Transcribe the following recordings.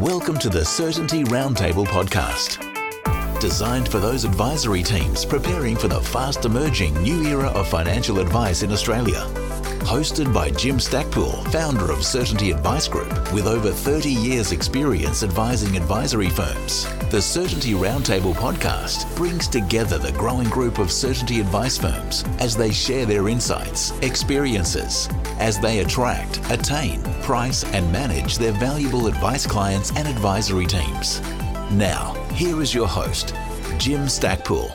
Welcome to the Certainty Roundtable podcast, designed for those advisory teams preparing for the fast emerging new era of financial advice in Australia. Hosted by Jim Stackpool, founder of Certainty Advice Group, with over 30 years experience advising advisory firms. The Certainty Roundtable podcast brings together the growing group of Certainty advice firms as they share their insights, experiences, as they attract, attain, price and manage their valuable advice clients and advisory teams. Now, here is your host, Jim Stackpool.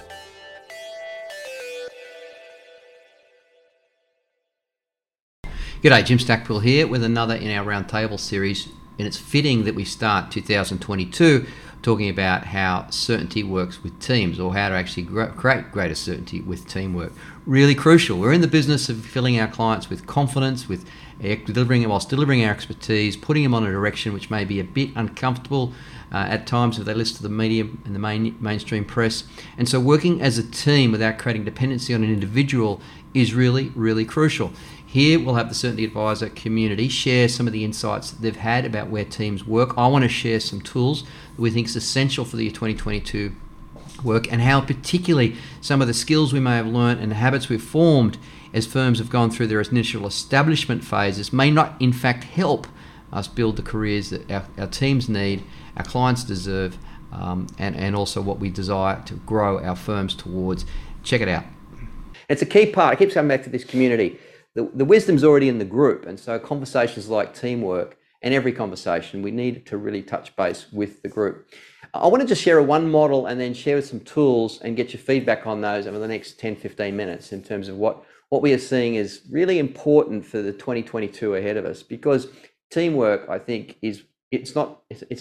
G'day, Jim Stackpool here with another in our Roundtable series, and it's fitting that we start 2022 talking about how certainty works with teams, or how to actually create greater certainty with teamwork. Really crucial. We're in the business of filling our clients with confidence, with delivering our expertise, putting them on a direction which may be a bit uncomfortable at times if they listen to the media and the mainstream press. And so working as a team without creating dependency on an individual is really, really crucial. Here we'll have the Certainty Advisor community share some of the insights that they've had about where teams work. I want to share some tools that we think is essential for the year 2022 work, and how particularly some of the skills we may have learned and the habits we've formed as firms have gone through their initial establishment phases may not in fact help us build the careers that our teams need, our clients deserve, and also what we desire to grow our firms towards. Check it out. It's a key part. I keep coming back to this community. The wisdom's already in the group, and so conversations like teamwork, and every conversation, we need to really touch base with the group. I want to just share one model and then share some tools and get your feedback on those over the next 10-15 minutes in terms of what we are seeing is really important for the 2022 ahead of us, because teamwork, I think, it's not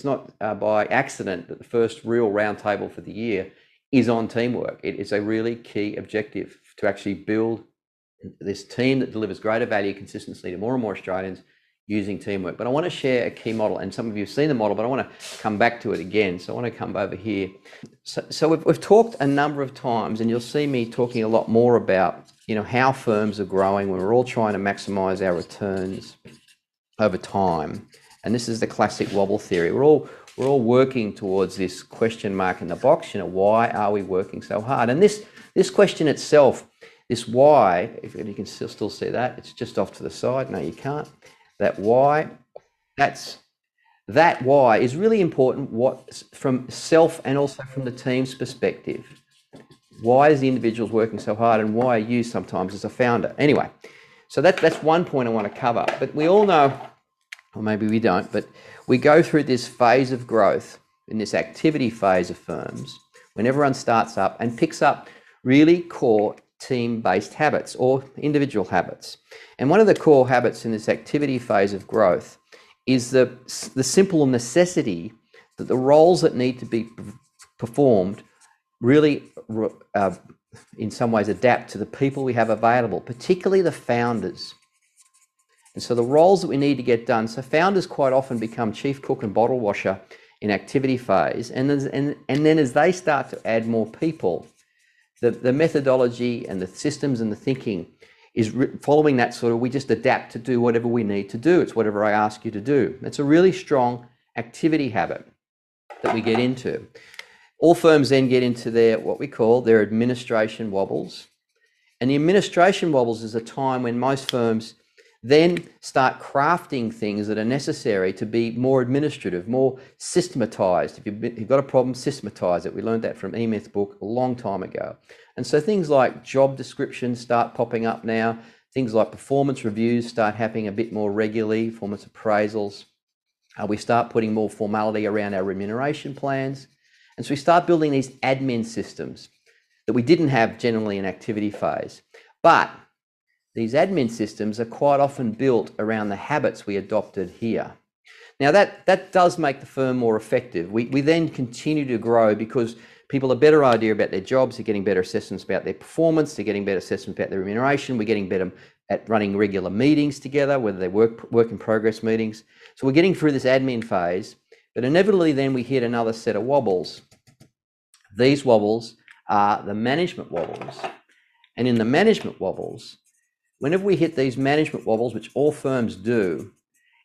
by accident that the first real roundtable for the year is on teamwork. It is a really key objective to actually build this team that delivers greater value consistently to more and more Australians using teamwork. But I want to share a key model, and some of you have seen the model, but I want to come back to it again. So I want to come over here. So we've talked a number of times, and you'll see me talking a lot more about, how firms are growing when we're all trying to maximize our returns over time. And this is the classic wobble theory. We're all working towards this question mark in the box. Why are we working so hard? And this question itself, this why, if you can still see that, it's just off to the side. No, you can't. That why is really important, from self and also from the team's perspective. Why is the individual working so hard, and why are you sometimes as a founder? Anyway, so that's one point I want to cover. But we all know, or maybe we don't, but we go through this phase of growth, in this activity phase of firms, when everyone starts up and picks up really core team-based habits or individual habits. And one of the core habits in this activity phase of growth is the simple necessity that the roles that need to be performed really, in some ways, adapt to the people we have available, particularly the founders. And so the roles that we need to get done, so founders quite often become chief cook and bottle washer in activity phase, and then as they start to add more people, the methodology and the systems and the thinking is following that sort of, we just adapt to do whatever we need to do. It's whatever I ask you to do. It's a really strong activity habit that we get into. All firms then get into what we call their administration wobbles. And the administration wobbles is a time when most firms then start crafting things that are necessary to be more administrative, more systematized. If you've got a problem, systematize it. We learned that from E-Myth's book a long time ago. And so things like job descriptions start popping up now. Things like performance reviews start happening a bit more regularly, performance appraisals. We start putting more formality around our remuneration plans. And so we start building these admin systems that we didn't have generally in activity phase. But these admin systems are quite often built around the habits we adopted here. Now that does make the firm more effective. We then continue to grow because people have a better idea about their jobs, they're getting better assessments about their performance, they're getting better assessments about their remuneration, we're getting better at running regular meetings together, whether they're work in progress meetings. So we're getting through this admin phase, but inevitably then we hit another set of wobbles. These wobbles are the management wobbles. And in the management wobbles, whenever we hit these management wobbles, which all firms do,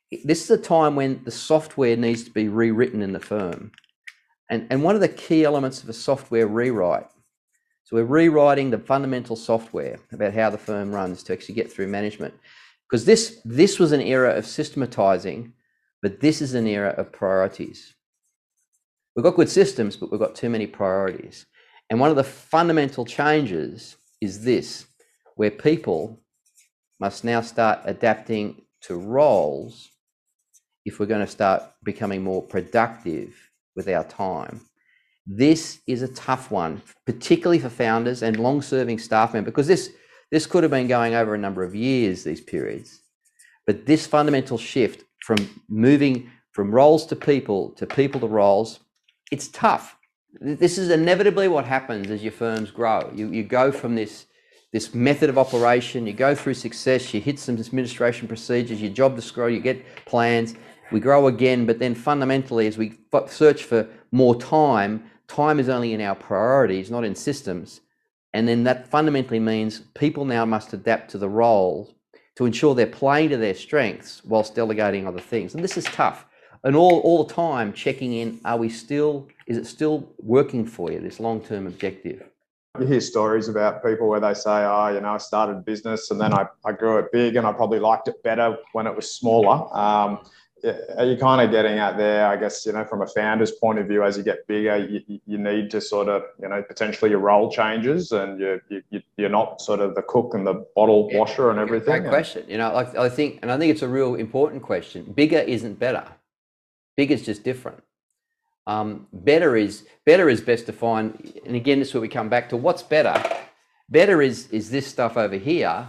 this is a time when the software needs to be rewritten in the firm. And one of the key elements of a software rewrite, so we're rewriting the fundamental software about how the firm runs to actually get through management. Because this was an era of systematizing, but this is an era of priorities. We've got good systems, but we've got too many priorities. And one of the fundamental changes is this, where people must now start adapting to roles if we're going to start becoming more productive with our time. This is a tough one, particularly for founders and long-serving staff members, because this could have been going over a number of years, these periods. But this fundamental shift from moving from roles to people to roles, it's tough. This is inevitably what happens as your firms grow. You go from this method of operation, you go through success, you hit some administration procedures, your job to grow, you get plans, we grow again, but then fundamentally as we search for more time is only in our priorities, not in systems. And then that fundamentally means people now must adapt to the role to ensure they're playing to their strengths whilst delegating other things. And this is tough. And all the time checking in, is it still working for you, this long-term objective? You hear stories about people where they say, I started a business and then I grew it big and I probably liked it better when it was smaller. Are you kind of getting out there, I guess, from a founder's point of view, as you get bigger, you need to sort of, potentially your role changes and you're not sort of the cook and the bottle washer and everything? Great question. I think it's a real important question. Bigger isn't better. Big is just different. Better is best defined, and again, this is where we come back to what's better. Better is this stuff over here.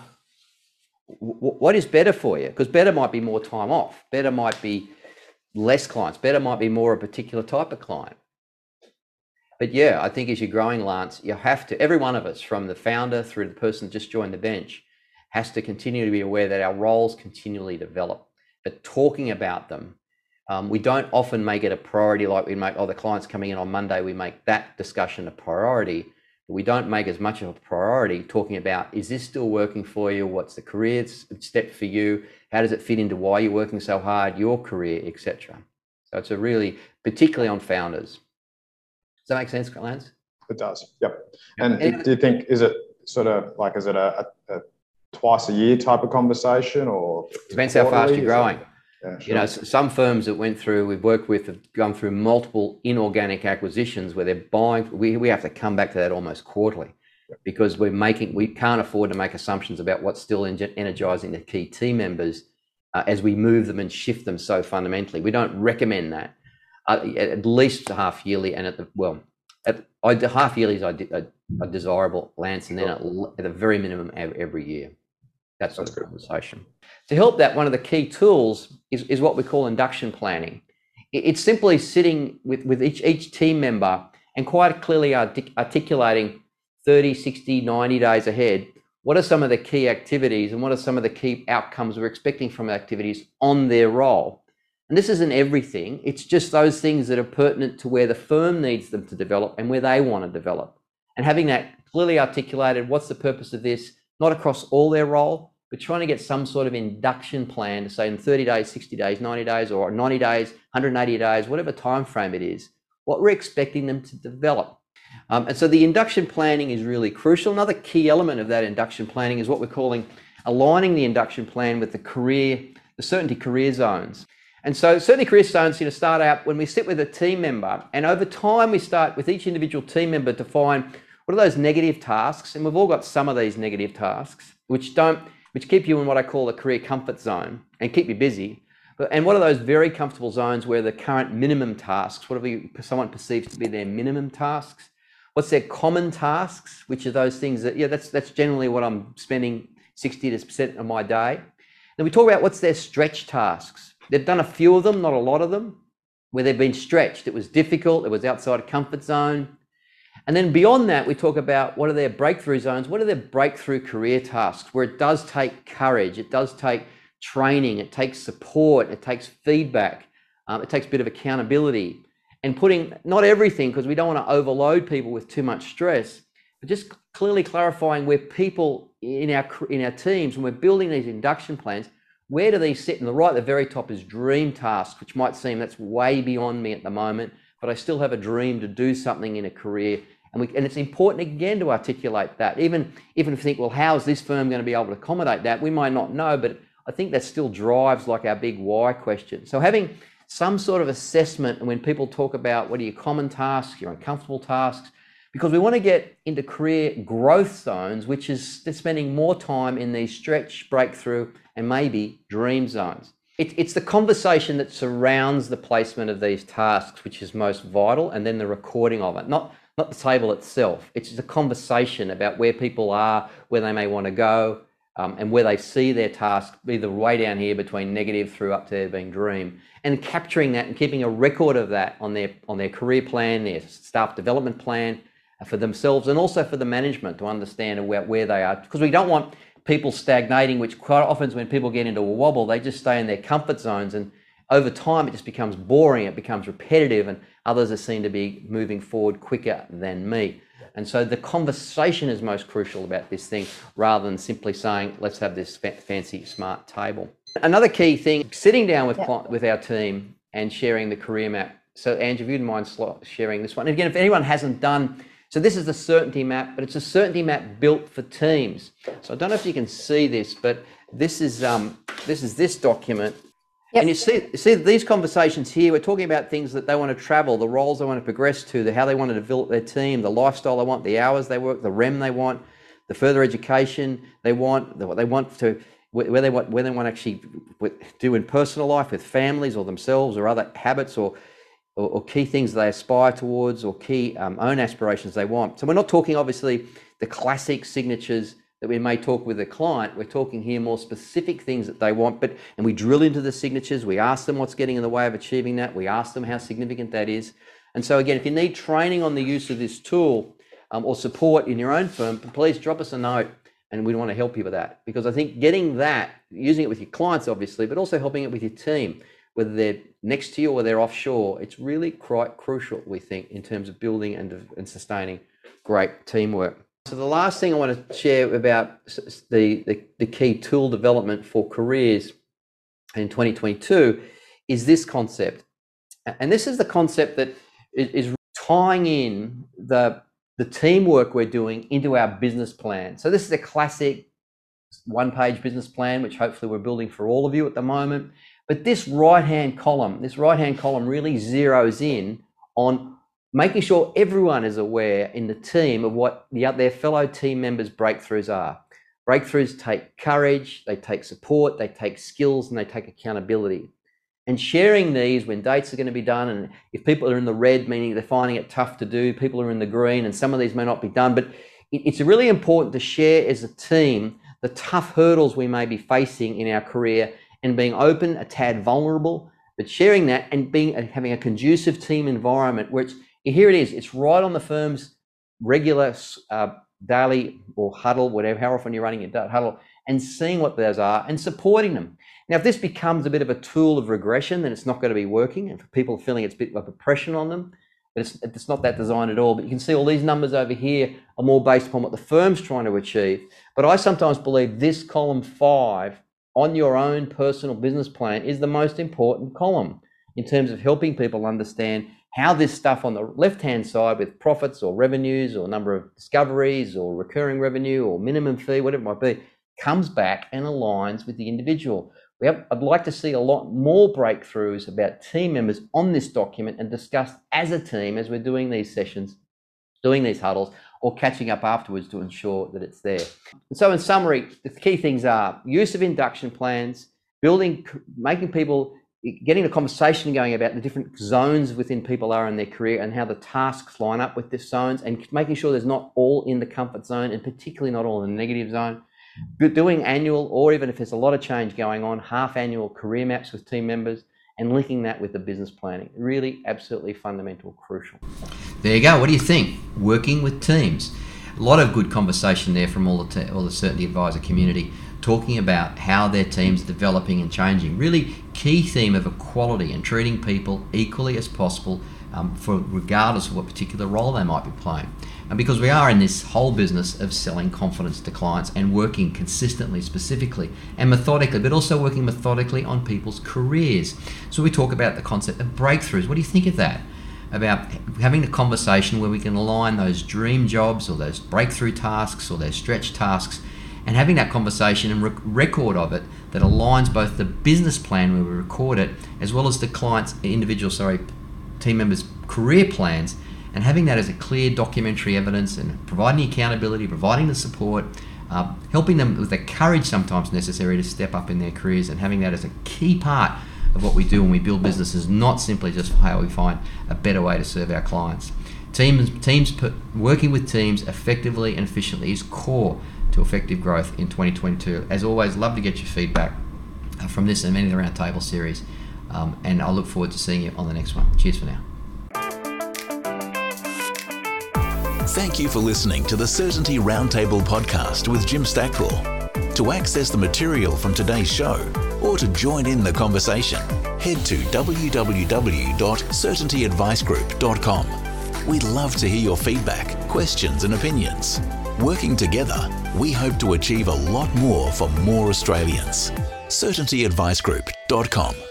What is better for you? Because better might be more time off. Better might be less clients. Better might be more a particular type of client. But yeah, I think as you're growing, Lance, you have to, every one of us, from the founder through the person that just joined the bench, has to continue to be aware that our roles continually develop. But talking about them, we don't often make it a priority like we make, the client's coming in on Monday, we make that discussion a priority. But we don't make as much of a priority talking about, is this still working for you? What's the career step for you? How does it fit into why you're working so hard, your career, etc. So it's a really, particularly on founders. Does that make sense, Lance? It does, yep. And do you think, is it sort of like, is it a twice a year type of conversation, or? Depends how fast you're growing. Yeah, sure. Some firms that we've worked with have gone through multiple inorganic acquisitions where they're buying. We have to come back to that almost quarterly, because we can't afford to make assumptions about what's still energizing the key team members as we move them and shift them so fundamentally. We don't recommend that at least half yearly, and half yearlies are desirable, Lance, and then at the very minimum every year. That's sort of conversation. To help that, one of the key tools is what we call induction planning. It's simply sitting with each team member and quite clearly articulating 30, 60, 90 days ahead, what are some of the key activities and what are some of the key outcomes we're expecting from activities on their role. And this isn't everything, it's just those things that are pertinent to where the firm needs them to develop and where they want to develop. And having that clearly articulated, what's the purpose of this, not across all their role, but trying to get some sort of induction plan to say in 30 days, 60 days, 90 days, or 90 days, 180 days, whatever time frame it is, what we're expecting them to develop. And so the induction planning is really crucial. Another key element of that induction planning is what we're calling aligning the induction plan with the certainty career zones. And so certainty career zones start out when we sit with a team member, and over time we start with each individual team member to find what are those negative tasks, and we've all got some of these negative tasks which keep you in what I call the career comfort zone and keep you busy. And what are those very comfortable zones where the current minimum tasks, whatever someone perceives to be their minimum tasks, what's their common tasks, which are those things that, that's generally what I'm spending 60% of my day. Then we talk about what's their stretch tasks. They've done a few of them, not a lot of them, where they've been stretched. It was difficult, it was outside a comfort zone. And then beyond that, we talk about what are their breakthrough zones, what are their breakthrough career tasks, where it does take courage, it does take training, it takes support, it takes feedback, it takes a bit of accountability, and putting, not everything, because we don't want to overload people with too much stress, but just clearly clarifying where people in our teams, when we're building these induction plans, where do these sit? And the right at the very top is dream tasks, which might seem that's way beyond me at the moment, but I still have a dream to do something in a career. And it's important again to articulate that. Even if you think, well, how is this firm going to be able to accommodate that? We might not know, but I think that still drives like our big why question. So having some sort of assessment, and when people talk about what are your common tasks, your uncomfortable tasks, because we want to get into career growth zones, which is spending more time in these stretch, breakthrough, and maybe dream zones. It's the conversation that surrounds the placement of these tasks, which is most vital, and then the recording of it. Not the table itself. It's just a conversation about where people are, where they may want to go, and where they see their task, either way down here between negative through up to there being dream, and capturing that and keeping a record of that on their career plan, their staff development plan for themselves, and also for the management to understand where they are, because we don't want people stagnating, which quite often when people get into a wobble, they just stay in their comfort zones, and over time it just becomes boring, it becomes repetitive, and others are seen to be moving forward quicker than me. And so the conversation is most crucial about this thing, rather than simply saying, let's have this fancy smart table. Another key thing, sitting down with our team and sharing the career map. So Andrew, if you wouldn't mind sharing this one. And again, if anyone hasn't done, so this is the certainty map, but it's a certainty map built for teams. So I don't know if you can see this, but this is this document. Yep. And you see these conversations here, we're talking about things that they want to travel, the roles they want to progress to, how they want to develop their team, the lifestyle they want, the hours they work, the REM they want, the further education they want, what they want to, where they want to actually do in personal life with families or themselves, or other habits or key things they aspire towards, or key own aspirations they want. So we're not talking obviously the classic signatures that we may talk with a client. We're talking here more specific things that they want, and we drill into the signatures. We ask them what's getting in the way of achieving that. We ask them how significant that is. And so again, if you need training on the use of this tool or support in your own firm, please drop us a note, and we want to help you with that. Because I think getting that, using it with your clients obviously, but also helping it with your team, whether they're next to you or they're offshore, it's really quite crucial, we think, in terms of building and sustaining great teamwork. So the last thing I want to share about the key tool development for careers in 2022 is this concept. And this is the concept that is tying in the teamwork we're doing into our business plan. So this is a classic one-page business plan, which hopefully we're building for all of you at the moment. But this right-hand column really zeroes in on making sure everyone is aware in the team of what their fellow team members' breakthroughs are. Breakthroughs take courage, they take support, they take skills, and they take accountability. And sharing these when dates are going to be done, and if people are in the red, meaning they're finding it tough to do, people are in the green, and some of these may not be done, but it's really important to share as a team the tough hurdles we may be facing in our career, and being open, a tad vulnerable, but sharing that and having a conducive team environment where here it is, it's right on the firm's regular daily or huddle, whatever, how often you're running your huddle, and seeing what those are and supporting them. Now, if this becomes a bit of a tool of regression, then it's not going to be working, and for people feeling it's a bit of oppression on them, but it's not that designed at all. But you can see all these numbers over here are more based upon what the firm's trying to achieve. But I sometimes believe this column 5 on your own personal business plan is the most important column in terms of helping people understand how this stuff on the left-hand side with profits or revenues or number of discoveries or recurring revenue or minimum fee, whatever it might be, comes back and aligns with the individual. I'd like to see a lot more breakthroughs about team members on this document and discussed as a team as we're doing these sessions, doing these huddles, or catching up afterwards to ensure that it's there. And so in summary, the key things are use of induction plans, making people, getting a conversation going about the different zones within people are in their career and how the tasks line up with these zones, and making sure there's not all in the comfort zone and particularly not all in the negative zone. But doing annual, or even if there's a lot of change going on, half annual career maps with team members, and linking that with the business planning. Really absolutely fundamental, crucial. There you go. What do you think? Working with teams. A lot of good conversation there from all the Certainty Advisor community. talking about how their team's developing and changing. Really key theme of equality and treating people equally as possible, regardless of what particular role they might be playing. And because we are in this whole business of selling confidence to clients and working consistently, specifically, and methodically, but also working methodically on people's careers. So we talk about the concept of breakthroughs. What do you think of that? About having a conversation where we can align those dream jobs or those breakthrough tasks or those stretch tasks, and having that conversation and record of it that aligns both the business plan where we record it, as well as the client's team members' career plans, and having that as a clear documentary evidence and providing the accountability, providing the support, helping them with the courage sometimes necessary to step up in their careers, and having that as a key part of what we do when we build businesses, not simply just how we find a better way to serve our clients. Working with teams effectively and efficiently is core to effective growth in 2022. As always, love to get your feedback from this and many of the Roundtable series, and I'll look forward to seeing you on the next one. Cheers for now. Thank you for listening to the Certainty Roundtable podcast with Jim Stackpool. To access the material from today's show or to join in the conversation, head to www.certaintyadvicegroup.com. We'd love to hear your feedback, questions and opinions. Working together, we hope to achieve a lot more for more Australians. CertaintyAdviceGroup.com